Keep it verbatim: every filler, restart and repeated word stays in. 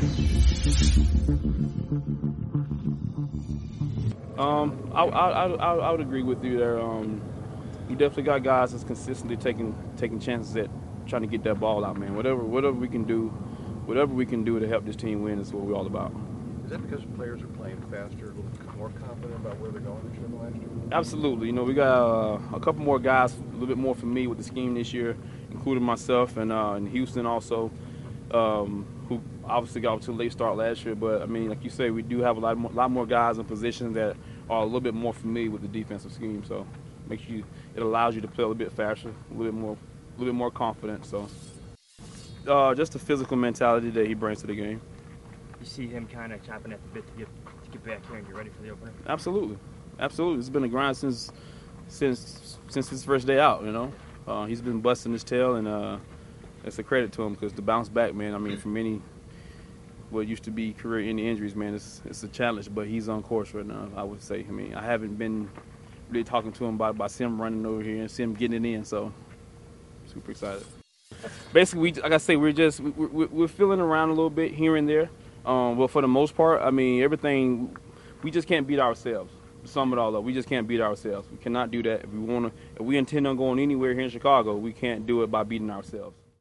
Um, I, I, I, I would agree with you there. Um, you definitely got guys that's consistently taking taking chances at trying to get that ball out, man. Whatever whatever we can do, whatever we can do to help this team win is what we're all about. Is that because players are playing faster, a little more confident about where they're going this year than last year? Absolutely. You know, we got uh, a couple more guys, a little bit more familiar with the scheme this year, including myself and uh, and Houston also, um, who obviously got to a late start last year. But I mean, like you say, we do have a lot more, lot more guys in positions that are a little bit more familiar with the defensive scheme. So, makes you it allows you to play a little bit faster, a little bit more, a little bit more confident. So, uh, just the physical mentality that he brings to the game. You see him kind of chopping at the bit to get to get back here and get ready for the opener. Absolutely, absolutely. It's been a grind since since since his first day out. You know, uh, he's been busting his tail, and uh, it's a credit to him because to bounce back, man. I mean, from any what used to be career-ending injuries, man, it's it's a challenge. But he's on course right now, I would say. I mean, I haven't been really talking to him about about him running over here and see him getting it in. So, super excited. Basically, we, like I say, we're just we're, we're feeling around a little bit here and there. Um, but for the most part, I mean, everything, we just can't beat ourselves. To sum it all up, we just can't beat ourselves. We cannot do that. If we want to, if we intend on going anywhere here in Chicago, we can't do it by beating ourselves.